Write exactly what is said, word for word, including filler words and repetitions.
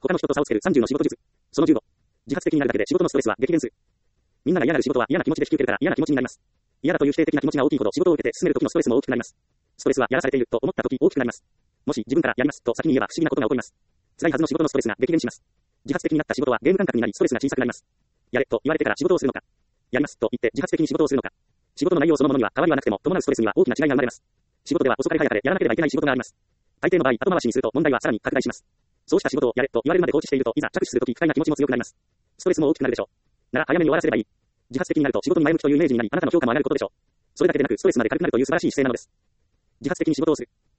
他の人と差をつけるさんじゅうの仕事術。そのじゅうご。自発的になるだけで仕事のストレスは激減する。みんなが嫌がる仕事は嫌な気持ちで引き受けるから嫌な気持ちになります。嫌だという否定的な気持ちが大きいほど仕事を受けて進める時のストレスも大きくなります。ストレスはやらされていると思った時大きくなります。もし自分からやりますと先に言えば不思議なことが起こります。辛いはずの仕事のストレスが激減します。自発的になった仕事はゲーム感覚になりストレスが小さくなります。やれと言われてから仕事をするのか。やりますと言って自発的に仕事をするのか。仕事の内容そのものには変わりはなくても伴うストレスには大きな違いが生まれます。仕事では遅かれ早かれやらなければいけない仕事があります。大抵の場合後回しにすると問題はさらに拡大します。そうした仕事をやれと言われるまで放置しているといざ着手するとき不快な気持ちも強くなります。ストレスも大きくなるでしょう。なら早めに終わらせればいい。自発的になると仕事に前向きというイメージになりあなたの評価も上がることでしょう。それだけでなくストレスまで軽くなるという素晴らしい姿勢なのです。自発的に仕事をする。